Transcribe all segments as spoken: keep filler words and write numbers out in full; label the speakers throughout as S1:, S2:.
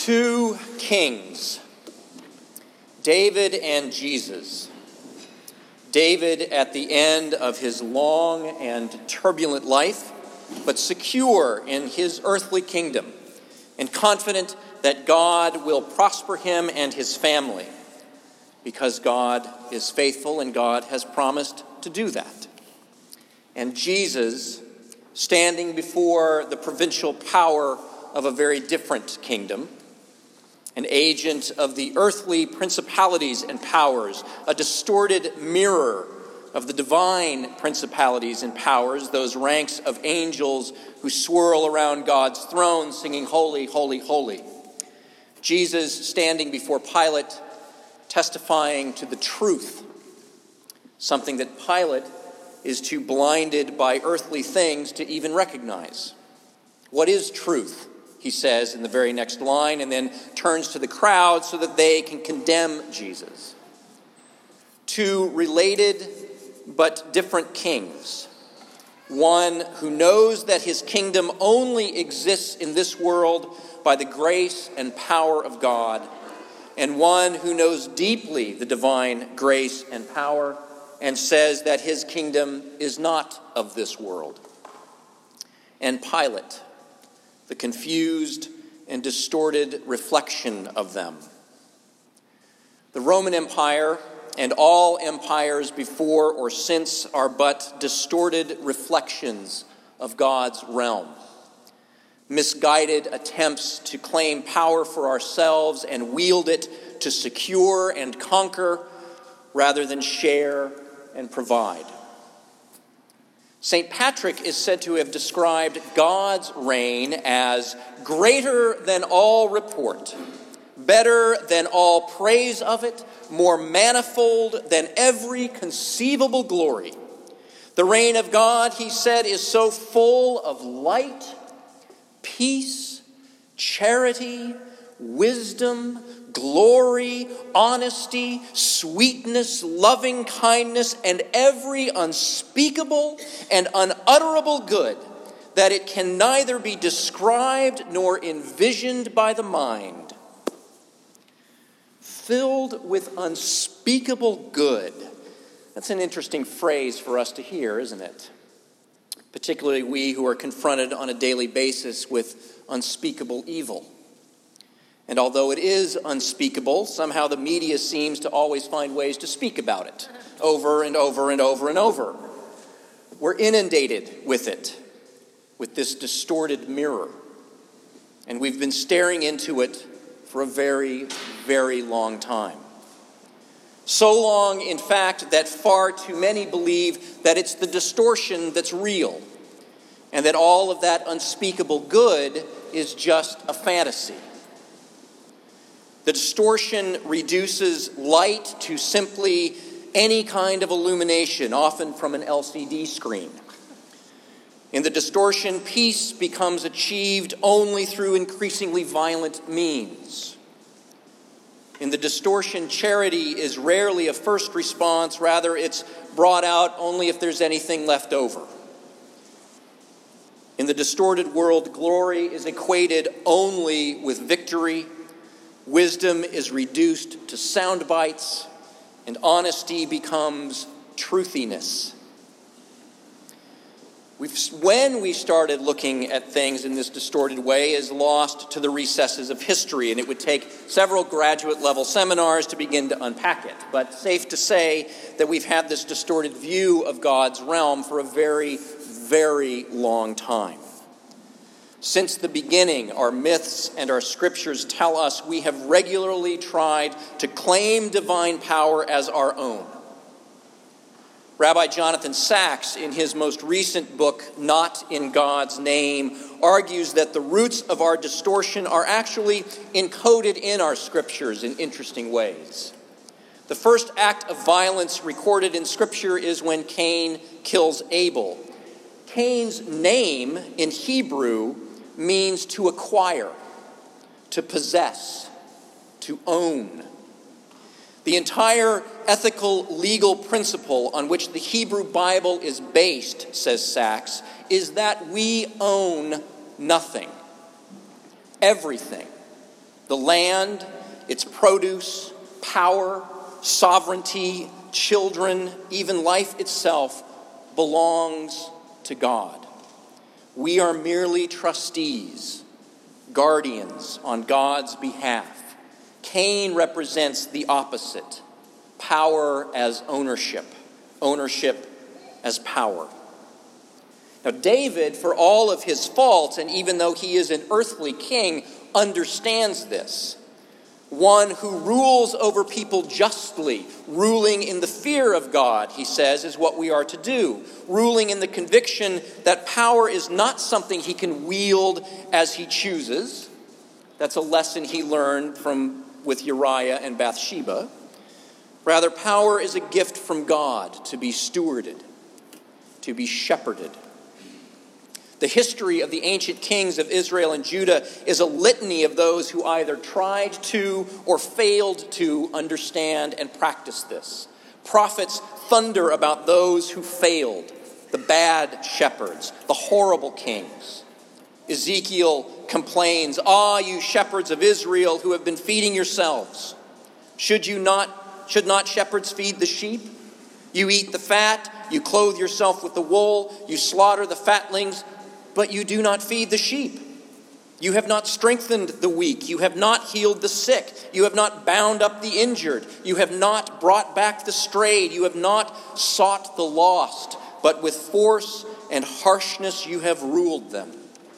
S1: Two kings, David and Jesus. David at the end of his long and turbulent life, but secure in his earthly kingdom and confident that God will prosper him and his family because God is faithful and God has promised to do that. And Jesus, standing before the provincial power of a very different kingdom, an agent of the earthly principalities and powers, a distorted mirror of the divine principalities and powers, those ranks of angels who swirl around God's throne singing, "Holy, holy, holy." Jesus standing before Pilate, testifying to the truth, something that Pilate is too blinded by earthly things to even recognize. What is truth? He says in the very next line, and then turns to the crowd so that they can condemn Jesus. Two related but different kings. One who knows that his kingdom only exists in this world by the grace and power of God, and one who knows deeply the divine grace and power and says that his kingdom is not of this world. And Pilate, the confused and distorted reflection of them. The Roman Empire and all empires before or since are but distorted reflections of God's realm. Misguided attempts to claim power for ourselves and wield it to secure and conquer rather than share and provide. Saint Patrick is said to have described God's reign as greater than all report, better than all praise of it, more manifold than every conceivable glory. The reign of God, he said, is so full of light, peace, charity, wisdom, glory, honesty, sweetness, loving kindness, and every unspeakable and unutterable good that it can neither be described nor envisioned by the mind. Filled with unspeakable good. That's an interesting phrase for us to hear, isn't it? Particularly we who are confronted on a daily basis with unspeakable evil. And although it is unspeakable, somehow the media seems to always find ways to speak about it over and over and over and over. We're inundated with it, with this distorted mirror. And we've been staring into it for a very, very long time. So long, in fact, that far too many believe that it's the distortion that's real, and that all of that unspeakable good is just a fantasy. The distortion reduces light to simply any kind of illumination, often from an L C D screen. In the distortion, peace becomes achieved only through increasingly violent means. In the distortion, charity is rarely a first response. Rather, it's brought out only if there's anything left over. In the distorted world, glory is equated only with victory. Wisdom is reduced to sound bites, and honesty becomes truthiness. We've, when we started looking at things in this distorted way is lost to the recesses of history, and it would take several graduate-level seminars to begin to unpack it. But safe to say that we've had this distorted view of God's realm for a very, very long time. Since the beginning, our myths and our scriptures tell us we have regularly tried to claim divine power as our own. Rabbi Jonathan Sacks, in his most recent book, Not in God's Name, argues that the roots of our distortion are actually encoded in our scriptures in interesting ways. The first act of violence recorded in scripture is when Cain kills Abel. Cain's name in Hebrew means to acquire, to possess, to own. The entire ethical legal principle on which the Hebrew Bible is based, says Sacks, is that we own nothing. Everything The land, its produce, power, sovereignty, children, even life itself belongs to God. We are merely trustees, guardians on God's behalf. Cain represents the opposite: power as ownership, ownership as power. Now, David, for all of his faults, and even though he is an earthly king, understands this. One who rules over people justly, ruling in the fear of God, he says, is what we are to do. Ruling in the conviction that power is not something he can wield as he chooses. That's a lesson he learned from with Uriah and Bathsheba. Rather, power is a gift from God to be stewarded, to be shepherded. The history of the ancient kings of Israel and Judah is a litany of those who either tried to or failed to understand and practice this. Prophets thunder about those who failed, the bad shepherds, the horrible kings. Ezekiel complains, "Ah, you shepherds of Israel who have been feeding yourselves. Should you not, should not shepherds feed the sheep? You eat the fat, you clothe yourself with the wool, you slaughter the fatlings, but you do not feed the sheep. You have not strengthened the weak. You have not healed the sick. You have not bound up the injured. You have not brought back the strayed. You have not sought the lost, but with force and harshness you have ruled them."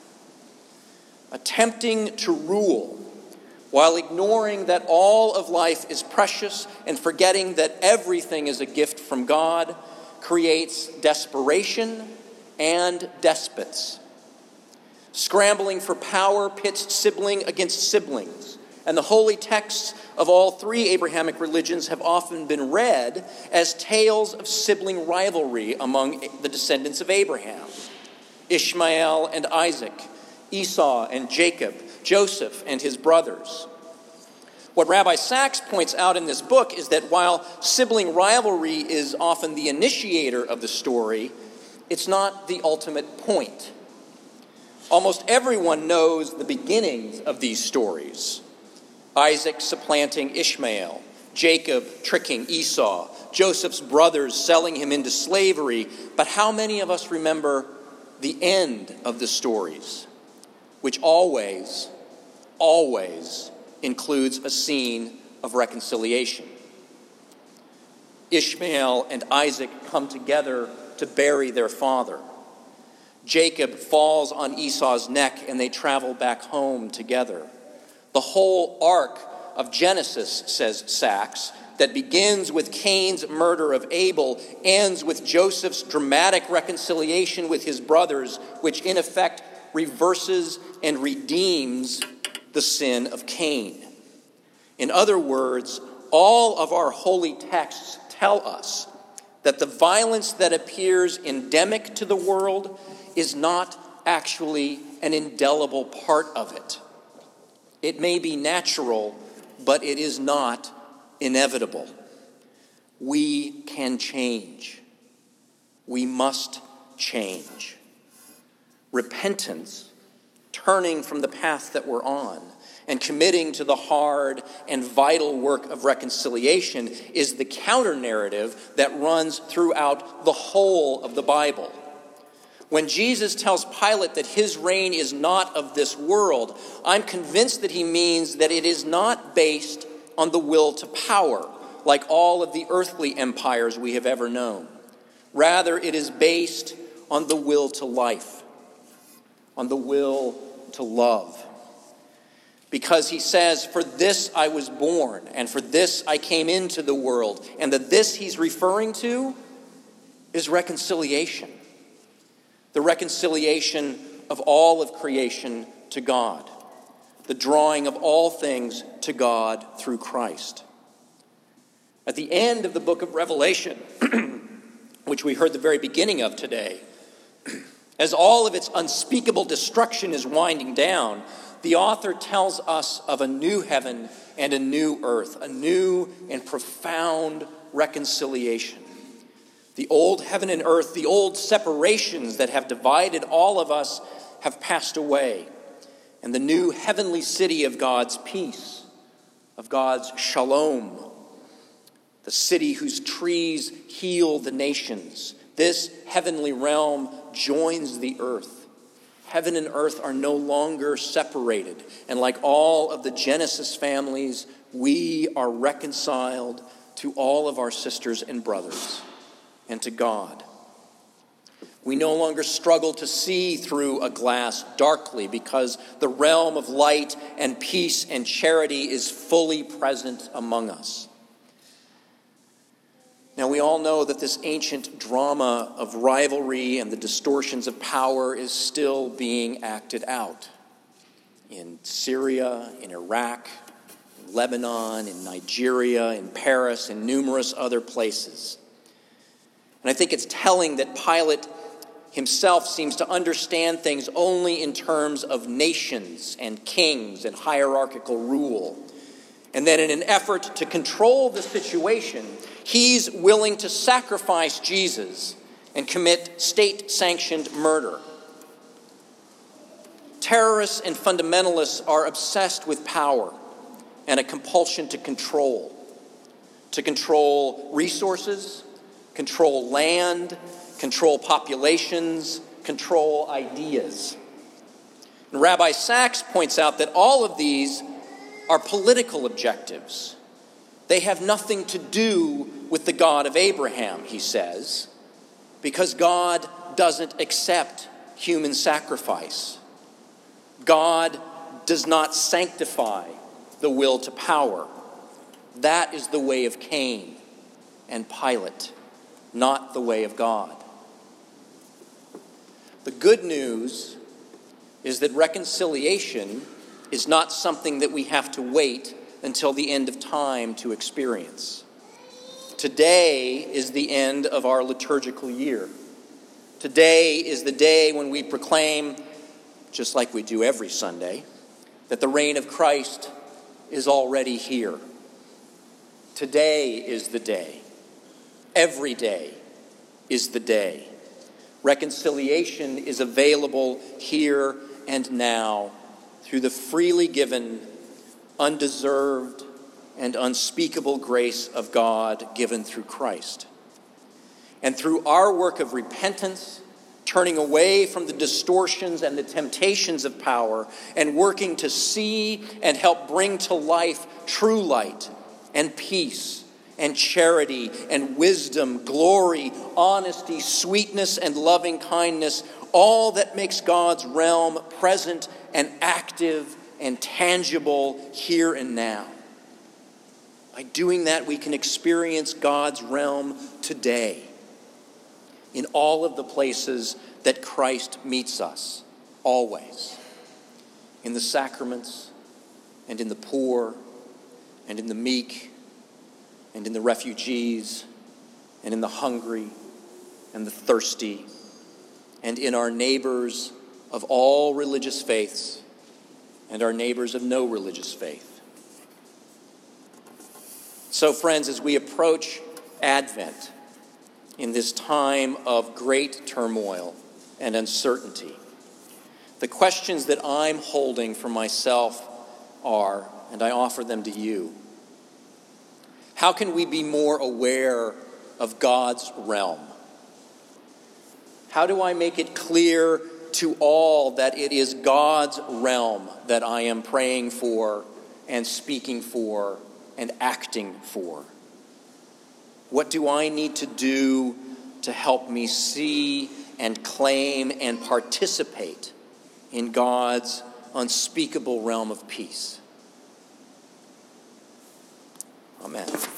S1: Attempting to rule while ignoring that all of life is precious and forgetting that everything is a gift from God creates desperation and despots. Scrambling for power pits sibling against siblings, and the holy texts of all three Abrahamic religions have often been read as tales of sibling rivalry among the descendants of Abraham. Ishmael and Isaac, Esau and Jacob, Joseph and his brothers. What Rabbi Sachs points out in this book is that while sibling rivalry is often the initiator of the story, it's not the ultimate point. Almost everyone knows the beginnings of these stories. Isaac supplanting Ishmael, Jacob tricking Esau, Joseph's brothers selling him into slavery. But how many of us remember the end of the stories, which always, always includes a scene of reconciliation? Ishmael and Isaac come together to bury their father. Jacob falls on Esau's neck and they travel back home together. The whole arc of Genesis, says Sachs, that begins with Cain's murder of Abel, ends with Joseph's dramatic reconciliation with his brothers, which in effect reverses and redeems the sin of Cain. In other words, all of our holy texts tell us that the violence that appears endemic to the world is not actually an indelible part of it. It may be natural, but it is not inevitable. We can change. We must change. Repentance, turning from the path that we're on, and committing to the hard and vital work of reconciliation is the counter-narrative that runs throughout the whole of the Bible. When Jesus tells Pilate that his reign is not of this world, I'm convinced that he means that it is not based on the will to power, like all of the earthly empires we have ever known. Rather, it is based on the will to life, on the will to love. Because he says, "For this I was born, and for this I came into the world." And the "this" he's referring to is reconciliation. The reconciliation of all of creation to God. The drawing of all things to God through Christ. At the end of the book of Revelation, which we heard the very beginning of today, as all of its unspeakable destruction is winding down, the author tells us of a new heaven and a new earth, a new and profound reconciliation. The old heaven and earth, the old separations that have divided all of us have passed away. and the new heavenly city of God's peace, of God's shalom, the city whose trees heal the nations. This heavenly realm joins the earth. Heaven and earth are no longer separated, and like all of the Genesis families, we are reconciled to all of our sisters and brothers and to God. We no longer struggle to see through a glass darkly because the realm of light and peace and charity is fully present among us. Now, we all know that this ancient drama of rivalry and the distortions of power is still being acted out in Syria, in Iraq, in Lebanon, in Nigeria, in Paris, and numerous other places. And I think it's telling that Pilate himself seems to understand things only in terms of nations and kings and hierarchical rule. And then in an effort to control the situation, he's willing to sacrifice Jesus and commit state-sanctioned murder. Terrorists and fundamentalists are obsessed with power and a compulsion to control. To control resources, control land, control populations, control ideas. And Rabbi Sacks points out that all of these are political objectives. They have nothing to do with the God of Abraham, he says, because God doesn't accept human sacrifice. God does not sanctify the will to power. That is the way of Cain and Pilate, not the way of God. The good news is that reconciliation is not something that we have to wait until the end of time to experience. Today is the end of our liturgical year. Today is the day when we proclaim, just like we do every Sunday, that the reign of Christ is already here. Today is the day. Every day is the day. Reconciliation is available here and now through the freely given, undeserved, and unspeakable grace of God given through Christ. And through our work of repentance, turning away from the distortions and the temptations of power, and working to see and help bring to life true light and peace and charity and wisdom, glory, honesty, sweetness, and loving kindness, all that makes God's realm present and active and tangible here and now. By doing that, we can experience God's realm today in all of the places that Christ meets us, always. In the sacraments, and in the poor, and in the meek, and in the refugees, and in the hungry, and the thirsty, and in our neighbors of all religious faiths, and our neighbors of no religious faith. So, friends, as we approach Advent in this time of great turmoil and uncertainty, the questions that I'm holding for myself are, and I offer them to you, how can we be more aware of God's realm? How do I make it clear to all that it is God's realm that I am praying for and speaking for and acting for? What do I need to do to help me see and claim and participate in God's unspeakable realm of peace? Amen.